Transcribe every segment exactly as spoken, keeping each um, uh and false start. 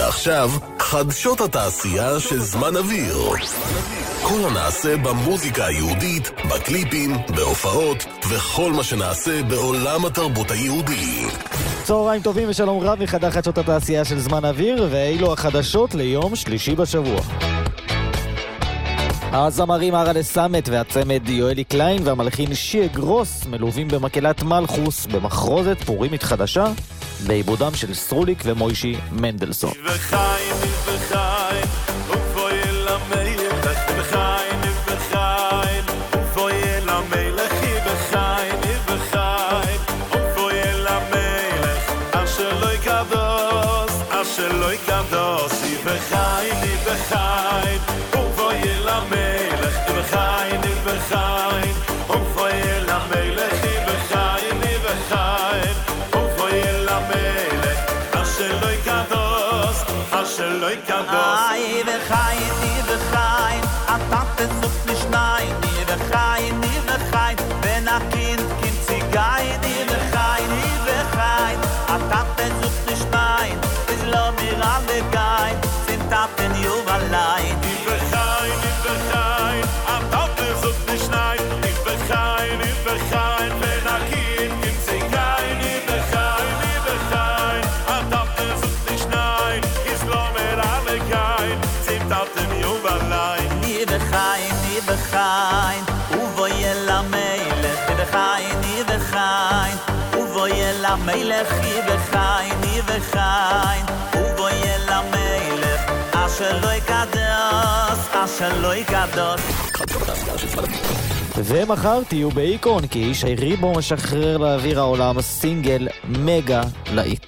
ועכשיו, חדשות התעשייה של זמן אוויר. כל הנעשה במוזיקה היהודית, בקליפים, בהופעות, וכל מה שנעשה בעולם התרבות היהודי. צהריים טובים ושלום רב מחדר חדשות התעשייה של זמן אוויר, ואילו החדשות ליום שלישי בשבוע. הזמרים ארלה סמט והצמד יואלי קליין והמלחין שיה גרוס מלווים במקהלת מלכוס במחרוזת פורימית חדשה בעיבודם של סרוליק ומוישי מנדלסון. וחיים וחיים ופועל המלך וחיים וחיים ופועל המלך וחיים וחיים ופועל המלך אשר לא יקדוס אשר לא יקדוס וחיים וחיים ופועל המלך וחיים וחיים ופועל המלך וחיים וחיים ופועל המלך אשר לא יקדוס אשר לא יקדוס איי וחיים וחיים אתה תזוף לשניים וחיים וחיים ונקין כנציגי וחיים וחיים אתה תזוף לשניים ולא נראה לגיים סמטפן יובליין וחיים וחיים אתה תזוף לשניים וחיים וחיים ונקין כנציגי וחיים וחיים אתה תזוף לשניים ולא נראה לגיים סמטפן יובליין וחיים וחיים ובויל המלך וחיים וחיים ובויל המלך וחיים וחיים ובויל המלך אשר לא יקדוס אשר לא יקדוס. ומחר תהיו באיקון כי איש ריבו משחרר לאוויר העולם סינגל מגה להיט.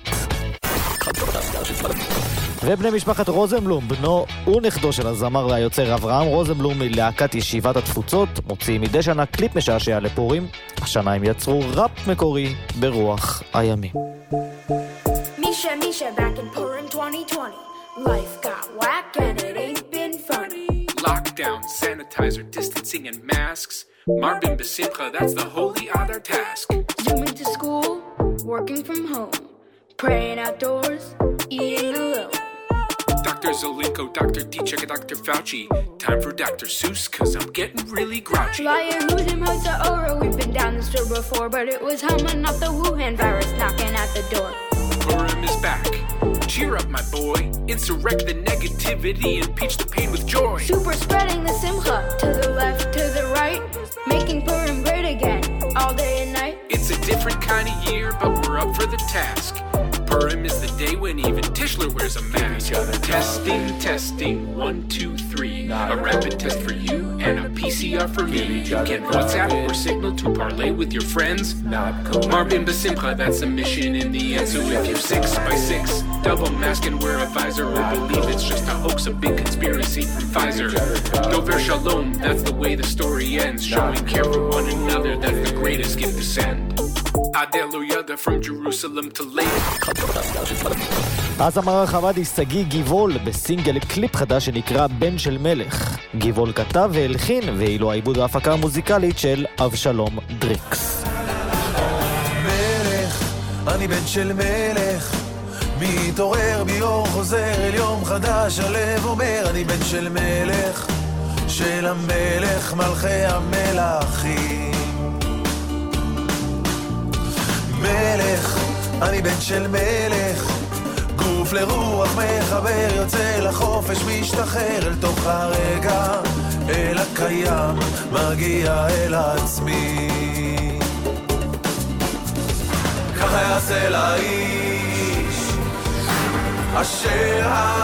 ובני משפחת רוזנבלום, בנו ונכדו של הזמר והיוצר אברהם רוזנבלום מלהקת ישיבת התפוצות, מוציאים מדי שנה קליפ משעשע לפורים. השנה הם יצרו ראפ מקורי ברוח הימים. Misha, Misha, back in Purim twenty twenty. Life got whack and it ain't been funny. Lockdown, sanitizer, distancing and masks. Marbin Besimcha, that's the holy other task. Zooming to school, working from home. Praying outdoors, eating alone. Doctor Zolinko, Doctor Dietrich, Doctor Fauci. Time for Doctor Seuss, cause I'm getting really grouchy. Liar, who's in Hosa Oro? We've been down this road before, but it was Haman, not the Wuhan virus knocking at the door. Purim is back. Cheer up, my boy. Insurrect the negativity, impeach the pain with joy. Super spreading the simcha to the left, to the right, making Purim great again, all day and night. It's a different kind of year, but we're up for the task. Purim is the day when even Tischler wears a mask. Testing, testing, one, two, three. A rapid test for you and a P C R for me. You can WhatsApp or Signal to parlay with your friends. Marbin Besimcha, that's a mission in the end. So if you're six by six, double mask and wear a visor, or believe it's just a hoax, a big conspiracy from Pfizer. Dover Shalom, that's the way the story ends. Showing care for one another, that's the greatest gift to send. Hallelujah from Jerusalem to Lake. הזמר החבדי סגי גיבול בסינגל קליפ חדש שנקרא בן של מלך. גיבול כתב והלחין, ואילו העיבוד וההפקה המוזיקלית של אבשלום דריקס. מלך, אני בן של מלך, מתעורר ביום חוזר אל יום חדש, הלב אומר אני בן של מלך, של המלך מלכי המלכים. מלך, אני בן של מלך, גוף לרוח מחבר, יוצא לחופש, משתחרר אל תוך הרגע, אל הקיים, מגיע אל עצמי. ככה יעשה לאיש אשר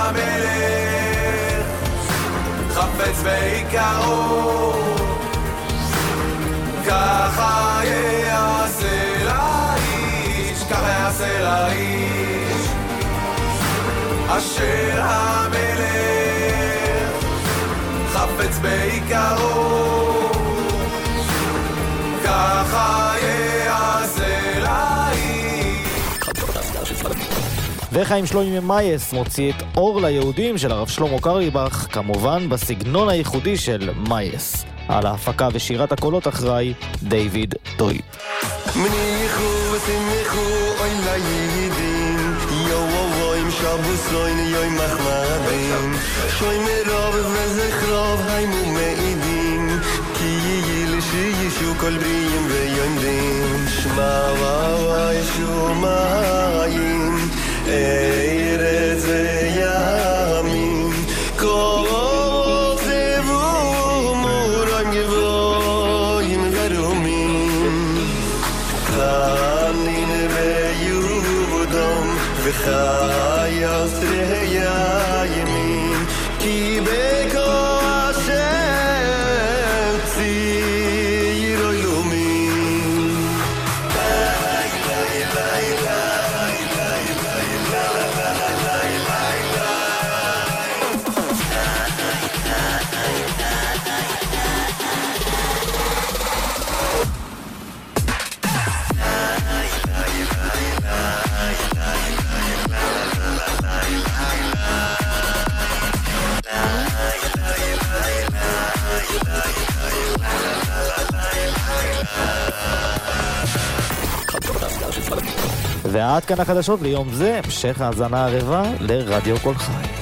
המלך חפץ בעיקרו, ככה יעשה לאיש, ככה יעשה לאיש אשר המלך חפץ בעיקרו, ככה יעשה לאיש. וחיים שלומי ממייס מוציא את אור ליהודים של הרב שלמה קרליבך, כמובן בסגנון הייחודי של מייס. על ההפקה ושירת הקולות אחראי דיוויד טויב. מניחו ושמחו אוי ליהודים, יו וו וו עם שבוסוין יוי מחמדים שוי מרוב וזכרוב היימו מעידים כי יהי שישו כל בריאים ויומדים שמע וואו ישו מים ארץ וימים כל זבו מורם גבוהים ורומים כלנין ויודום וחי אסריה ימים כי בכל השם ציר אלומים ועד כאן החדשות ליום זה, המשך האזנה ערבה לרדיו כל חי.